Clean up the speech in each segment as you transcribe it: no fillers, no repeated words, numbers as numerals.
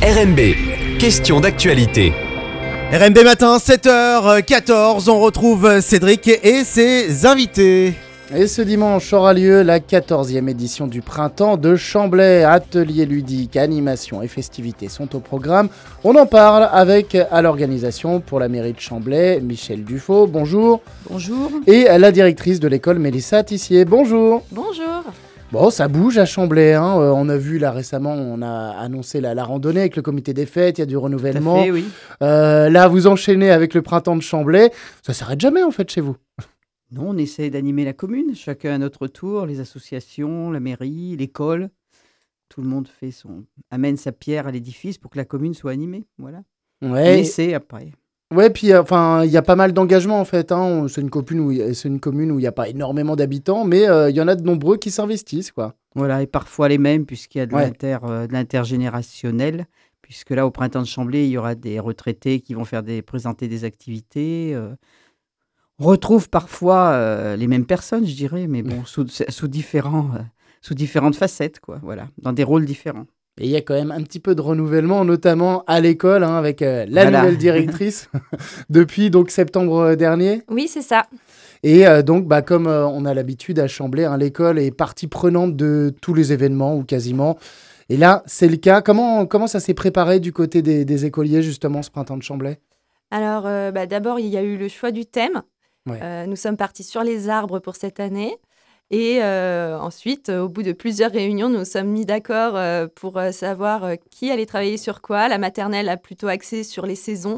RMB, question d'actualité. RMB matin, 7h14, on retrouve Cédric et ses invités. Et ce dimanche aura lieu la 14e édition du Printemps de Chamblay. Ateliers ludiques, animations et festivités sont au programme. On en parle avec à l'organisation pour la mairie de Chamblay, Michel Dufaux, bonjour. Bonjour. Et la directrice de l'école, Mélissa Tissier, bonjour. Bonjour. Bon, ça bouge à Chamblay, hein. On a vu là récemment, on a annoncé la randonnée avec le comité des fêtes, il y a du renouvellement. Tout à fait, oui. Là, vous enchaînez avec le Printemps de Chamblay. Ça s'arrête jamais en fait chez vous. Non, on essaie d'animer la commune, chacun à notre tour, les associations, la mairie, l'école. Tout le monde amène sa pierre à l'édifice pour que la commune soit animée. Voilà. On essaie après. Ouais, puis il y a pas mal d'engagements en fait. Hein. C'est une commune où il n'y a pas énormément d'habitants, mais il y en a de nombreux qui s'investissent, quoi. Voilà, et parfois les mêmes, puisqu'il y a de l'intergénérationnel. Puisque là, au Printemps de Chamblay, il y aura des retraités qui vont présenter des activités. On retrouve parfois les mêmes personnes, je dirais, mais bon, sous différentes facettes, quoi. Voilà, dans des rôles différents. Et il y a quand même un petit peu de renouvellement, notamment à l'école, hein, avec nouvelle directrice depuis donc septembre dernier. Oui, c'est ça. Et donc, comme on a l'habitude à Chamblay, hein, l'école est partie prenante de tous les événements, ou quasiment. Et là, c'est le cas. Comment ça s'est préparé du côté des écoliers, justement, ce printemps de Chamblay ? Alors, d'abord, il y a eu le choix du thème. Ouais. Nous sommes partis sur les arbres pour cette année. Et ensuite, au bout de plusieurs réunions, nous nous sommes mis d'accord pour savoir qui allait travailler sur quoi. La maternelle a plutôt axé sur les saisons.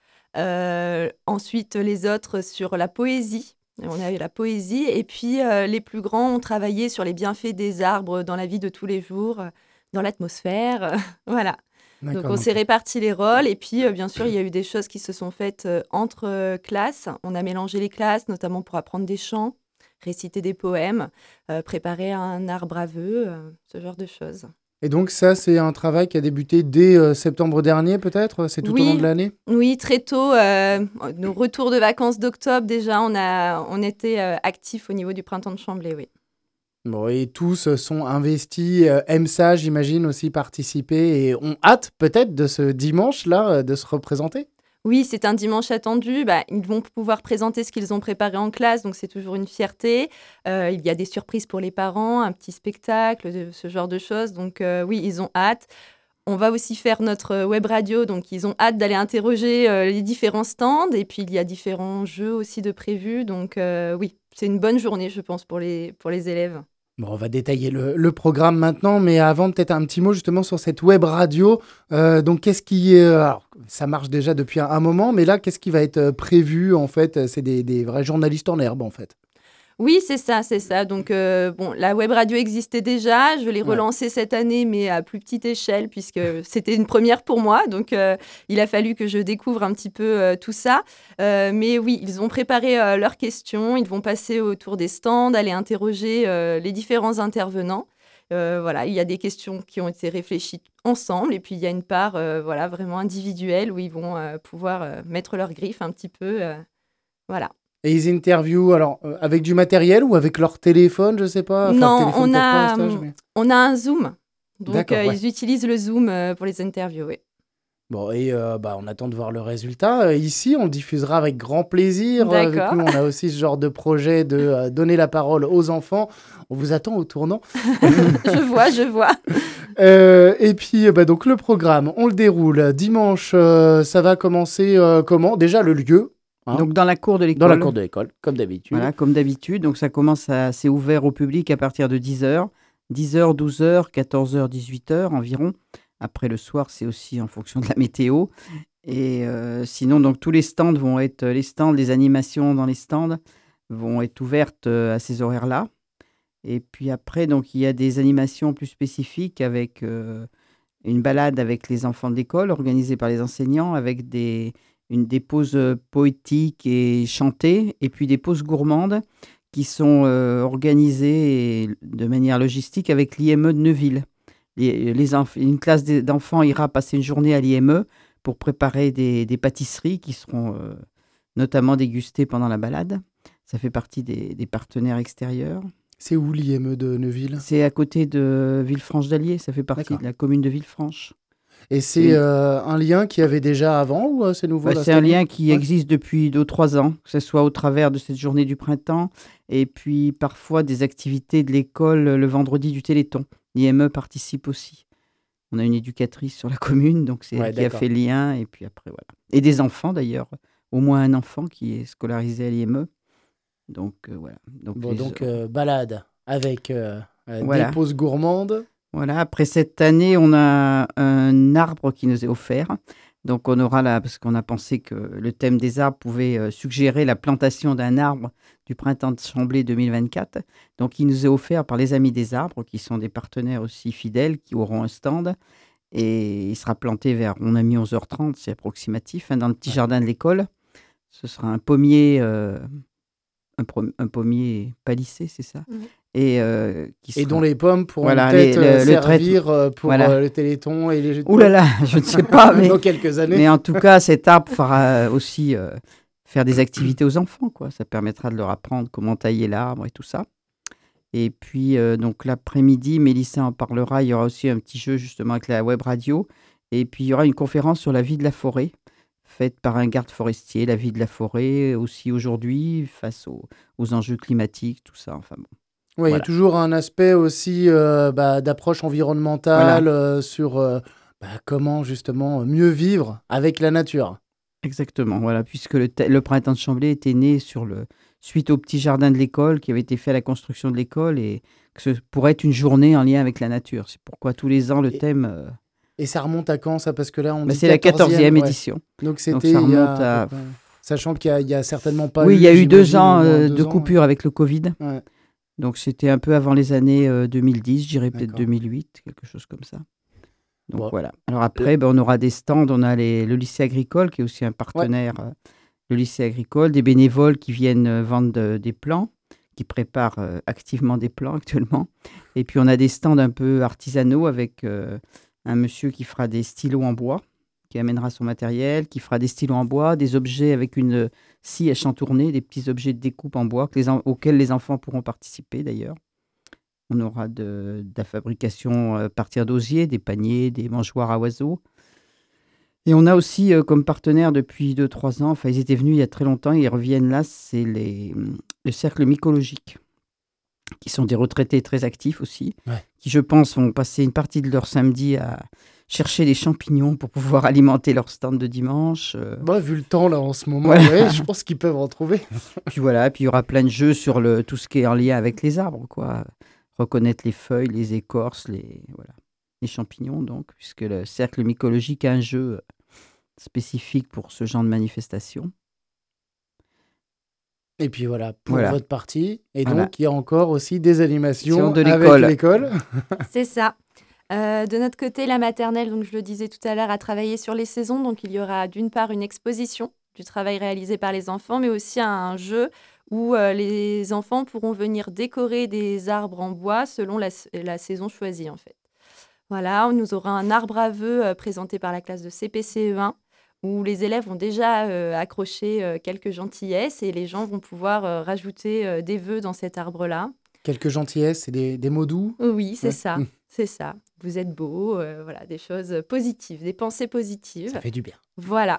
Ensuite, les autres sur la poésie. On a eu la poésie. Et puis, les plus grands ont travaillé sur les bienfaits des arbres dans la vie de tous les jours, dans l'atmosphère. Voilà. D'accord, Donc, on s'est réparti les rôles. Et puis, bien sûr, il y a eu des choses qui se sont faites entre classes. On a mélangé les classes, notamment pour apprendre des chants, réciter des poèmes, préparer un arbre à vœux, ce genre de choses. Et donc ça, c'est un travail qui a débuté dès septembre dernier, peut-être ? C'est tout au long de l'année ? Oui, très tôt. Nos retours de vacances d'octobre, déjà, on était actifs au niveau du Printemps de Chamblay, oui. Bon, et tous sont investis, aiment ça, j'imagine, aussi participer et ont hâte, peut-être, de ce dimanche-là, de se représenter ? Oui, c'est un dimanche attendu. Ils vont pouvoir présenter ce qu'ils ont préparé en classe, donc c'est toujours une fierté. Il y a des surprises pour les parents, un petit spectacle, ce genre de choses. Donc oui, ils ont hâte. On va aussi faire notre web radio, donc ils ont hâte d'aller interroger les différents stands. Et puis, il y a différents jeux aussi de prévus. Donc oui, c'est une bonne journée, je pense, pour les élèves. Bon, on va détailler le programme maintenant, mais avant, peut-être un petit mot justement sur cette web radio. Donc, qu'est-ce qui est... alors, ça marche déjà depuis un moment, mais là, qu'est-ce qui va être prévu, en fait ? C'est des vrais journalistes en herbe, en fait. Oui, c'est ça. Donc, la web radio existait déjà. Je l'ai relancée cette année, mais à plus petite échelle, puisque c'était une première pour moi. Donc, il a fallu que je découvre un petit peu tout ça. Mais oui, ils ont préparé leurs questions. Ils vont passer autour des stands, aller interroger les différents intervenants. Il y a des questions qui ont été réfléchies ensemble. Et puis, il y a une part vraiment individuelle où ils vont pouvoir mettre leur griffe un petit peu. Voilà. Et ils interviewent, alors, avec du matériel ou avec leur téléphone, je sais pas. Non, on a un Zoom. Donc, ils utilisent le Zoom pour les interviewer. Bon, et on attend de voir le résultat. Ici, on le diffusera avec grand plaisir. D'accord. Vu que nous, on a aussi ce genre de projet de donner la parole aux enfants. On vous attend au tournant. Je vois. Et puis, donc, le programme, on le déroule. Dimanche, ça va commencer comment ? Déjà, le lieu. Hein, donc, dans la cour de l'école. Dans la cour de l'école, comme d'habitude. Voilà, comme d'habitude. Donc, c'est ouvert au public à partir de 10h. 10h, 12h, 14h, 18h environ. Après, le soir, c'est aussi en fonction de la météo. Et sinon, donc, tous les stands les animations dans les stands vont être ouvertes à ces horaires-là. Et puis après, donc, il y a des animations plus spécifiques avec une balade avec les enfants de l'école organisée par les enseignants avec des pauses poétiques et chantées, et puis des pauses gourmandes qui sont organisées de manière logistique avec l'IME de Neuville. Une classe d'enfants ira passer une journée à l'IME pour préparer des pâtisseries qui seront notamment dégustées pendant la balade. Ça fait partie des partenaires extérieurs. C'est où l'IME de Neuville ? C'est à côté de Villefranche d'Allier, ça fait partie de la commune de Villefranche. Et c'est un lien qui avait déjà avant ou c'est nouveau là, C'est cette un année? lien qui Ouais. existe depuis 2 ou 3 ans, que ce soit au travers de cette journée du printemps et puis parfois des activités de l'école le vendredi du Téléthon. L'IME participe aussi. On a une éducatrice sur la commune, donc c'est Ouais, elle qui a d'accord. fait le lien et puis après voilà. Et des enfants d'ailleurs, au moins un enfant qui est scolarisé à l'IME. Donc voilà. Donc Bon, les donc balade avec des voilà. pauses gourmandes. Voilà, après cette année, on a un arbre qui nous est offert. Donc on aura là, parce qu'on a pensé que le thème des arbres pouvait suggérer la plantation d'un arbre du printemps de Chamblay 2024. Donc il nous est offert par les Amis des arbres, qui sont des partenaires aussi fidèles, qui auront un stand. Et il sera planté vers, on a mis 11h30, c'est approximatif, hein, dans le petit Ouais. jardin de l'école. Ce sera un pommier, un pommier palissé, c'est ça? Mhm. Et qui Et sera... dont les pommes pourront Voilà, peut-être le servir pour voilà. le Téléthon et les jeux de Ouh là pommes là, je ne sais pas, mais, dans quelques années. mais en tout cas, cet arbre fera aussi faire des activités aux enfants, quoi. Ça permettra de leur apprendre comment tailler l'arbre et tout ça. Et puis, donc l'après-midi, Mélissa en parlera. Il y aura aussi un petit jeu justement avec la web radio. Et puis, il y aura une conférence sur la vie de la forêt, faite par un garde forestier, la vie de la forêt, aussi aujourd'hui, face aux enjeux climatiques, tout ça. Enfin bon, Oui, il y a voilà. toujours un aspect aussi d'approche environnementale sur comment justement mieux vivre avec la nature. Exactement, voilà, puisque le printemps de Chamblay était né suite au petit jardin de l'école qui avait été fait à la construction de l'école et que ce pourrait être une journée en lien avec la nature. C'est pourquoi tous les ans, le Et- thème, Et ça remonte à quand ça? Parce que là, on dit c'est la 14e ouais. édition. Donc Donc c'était ça il y a remonte à... à peu près- Sachant qu'il y a certainement pas Oui, eu, il y a eu 2 j'imagine, ans au moins de 2 ans, coupure avec le Covid. Ouais. Donc c'était un peu avant les années 2010, je dirais peut-être D'accord. 2008, quelque chose comme ça. Donc Bon. voilà. Alors après, on aura des stands, on a le lycée agricole qui est aussi un partenaire, le lycée agricole, des bénévoles qui viennent vendre des plants, qui préparent activement des plants actuellement. Et puis on a des stands un peu artisanaux avec un monsieur qui fera des stylos en bois, qui amènera son matériel, qui fera des stylos en bois, des objets avec une scie à chantourner, des petits objets de découpe en bois auxquels les enfants pourront participer d'ailleurs. On aura de la fabrication à partir d'osier, des paniers, des mangeoires à oiseaux. Et on a aussi comme partenaire depuis 2 ou 3 ans, enfin ils étaient venus il y a très longtemps, ils reviennent là, c'est le cercle mycologique, qui sont des retraités très actifs aussi, qui je pense vont passer une partie de leur samedi à chercher des champignons pour pouvoir alimenter leur stand de dimanche. Vu le temps là en ce moment, Voilà. ouais, je pense qu'ils peuvent en trouver. Puis voilà, puis il y aura plein de jeux sur tout ce qui est en lien avec les arbres, quoi. Reconnaître les feuilles, les écorces, les champignons, donc, puisque le cercle mycologique a un jeu spécifique pour ce genre de manifestation. Et puis voilà, pour Voilà. votre partie. Et Voilà. donc, il y a encore aussi des animations De avec l'école. l'école. C'est ça. De notre côté, la maternelle, donc je le disais tout à l'heure, a travaillé sur les saisons. Donc il y aura d'une part une exposition du travail réalisé par les enfants, mais aussi un jeu où les enfants pourront venir décorer des arbres en bois selon la saison choisie en fait. Voilà, on nous aura un arbre à vœux présenté par la classe de CPCE1 où les élèves ont déjà accroché quelques gentillesses et les gens vont pouvoir rajouter des vœux dans cet arbre-là. Quelques gentillesses, c'est des mots doux. Oui, c'est Ouais. ça, c'est ça. Vous êtes beau, voilà, des choses positives, des pensées positives. Ça fait du bien. Voilà.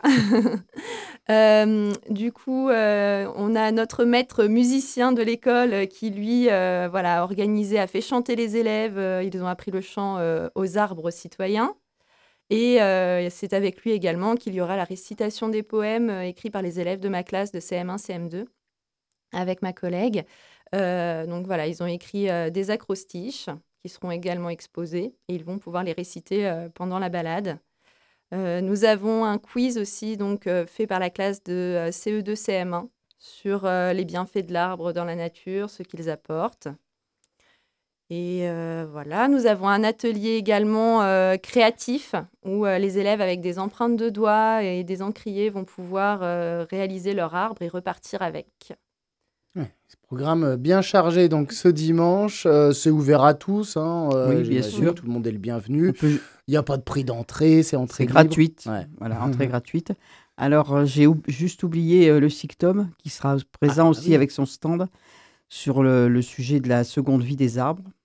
Du coup, on a notre maître musicien de l'école qui, lui, a organisé, a fait chanter les élèves. Ils ont appris le chant aux arbres citoyens. Et c'est avec lui également qu'il y aura la récitation des poèmes écrits par les élèves de ma classe de CM1, CM2, avec ma collègue. Donc voilà, ils ont écrit des acrostiches qui seront également exposés et ils vont pouvoir les réciter pendant la balade. Nous avons un quiz aussi donc, fait par la classe de CE2, CM1 sur les bienfaits de l'arbre dans la nature, ce qu'ils apportent. Et voilà, nous avons un atelier également créatif où les élèves avec des empreintes de doigts et des encriers vont pouvoir réaliser leur arbre et repartir avec. Programme bien chargé donc ce dimanche. C'est ouvert à tous. Hein, Oui, bien j'imagine. sûr. Tout le monde est le bienvenu. On peut- Il n'y a pas de prix d'entrée, c'est entrée C'est libre. gratuite. Ouais. Voilà, entrée gratuite. Alors, j'ai juste oublié le SICTOM qui sera présent aussi oui. avec son stand sur le sujet de la seconde vie des arbres.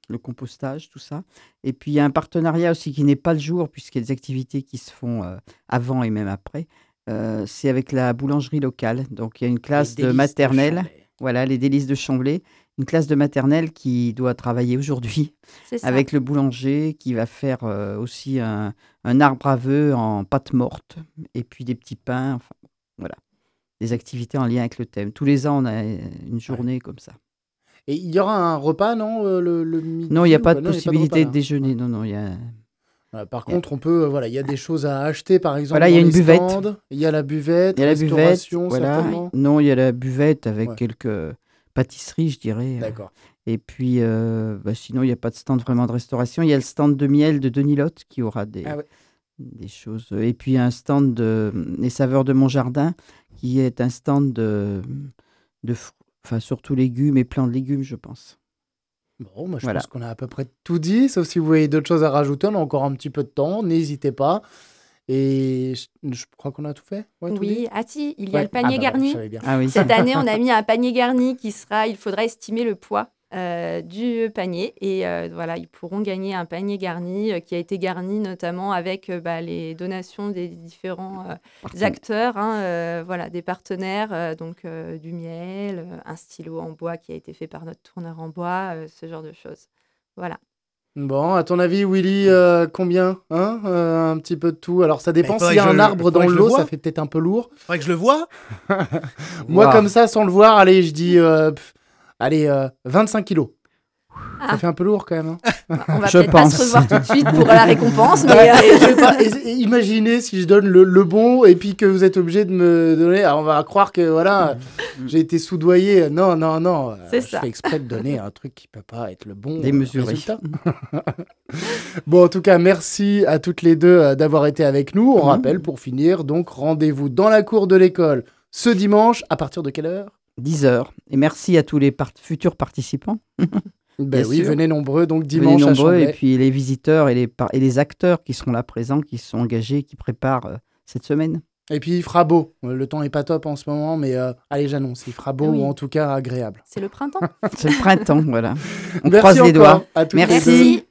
le compostage, tout ça. Et puis, il y a un partenariat aussi qui n'est pas le jour, puisqu'il y a des activités qui se font avant et même après. C'est avec la boulangerie locale. Donc, il y a une classe de maternelle. Voilà, les délices de Chamblay. Une classe de maternelle qui doit travailler aujourd'hui C'est ça. avec le boulanger qui va faire aussi un arbre à vœux en pâte morte et puis des petits pains. Enfin, voilà, des activités en lien avec le thème. Tous les ans, on a une journée comme ça. Et il y aura un repas, non, le midi Non, il n'y a pas de il y a possibilité de repas, là. déjeuner. Non, il y a... Par Il y a- contre, on peut, voilà, il y a des choses à acheter, par exemple. Voilà, il y a dans une les buvette. stands. Il y a la buvette, Il y a la buvette, restauration, voilà. certainement. Non, il y a la buvette avec Ouais. quelques pâtisseries, je dirais. D'accord. Et puis, sinon, il n'y a pas de stand vraiment de restauration. Il y a le stand de miel de Denis Lotte qui aura des choses. Et puis, un stand des saveurs de mon jardin qui est un stand surtout légumes et plein de légumes, je pense. Bon, moi, je Voilà. pense qu'on a à peu près tout dit, sauf si vous avez d'autres choses à rajouter. On a encore un petit peu de temps, n'hésitez pas. Et je crois qu'on a tout fait. Ouais, tout dit Oui, si, il y a Ouais. le panier bah, garni. je savais bien. Ah oui. Cette année, on a mis un panier garni il faudra estimer le poids du panier. Et voilà, ils pourront gagner un panier garni qui a été garni notamment avec les donations des différents acteurs, voilà, des partenaires, du miel, un stylo en bois qui a été fait par notre tourneur en bois, ce genre de choses. Voilà. Bon, à ton avis, Willy, combien un petit peu de tout. Alors, ça dépend. il faudrait S'il y a que un je- arbre dans faudrait que je le l'eau, voie. ça fait peut-être un peu lourd. Faudrait que je le vois. Moi, Waouh. comme ça, sans le voir, allez, je dis 25 kilos. Ça Ah. fait un peu lourd quand même. On va Je peut-être pas pense. se revoir tout de suite pour la récompense, mais Et je sais pas, imaginez si je donne le bon et puis que vous êtes obligé de me donner. Alors on va croire que voilà, j'ai été soudoyé. Non. C'est je ça. fais exprès de donner un truc qui peut pas être le bon Démesuré. résultat. Bon, en tout cas, merci à toutes les deux d'avoir été avec nous. On rappelle pour finir, donc rendez-vous dans la cour de l'école ce dimanche. À partir de quelle heure? 10h. Et merci à tous les futurs participants. Ben Bien oui, sûr. venez nombreux, donc Venez dimanche à nombreux, Chamblay. et puis les visiteurs et les acteurs qui seront là présents, qui sont engagés, qui préparent cette semaine. Et puis il fera beau. Le temps est pas top en ce moment, mais allez, j'annonce, il fera beau Oui. ou en tout cas agréable. c'est le printemps. C'est le printemps, voilà. On Merci croise les encore doigts. à toutes les Merci. deux. Merci.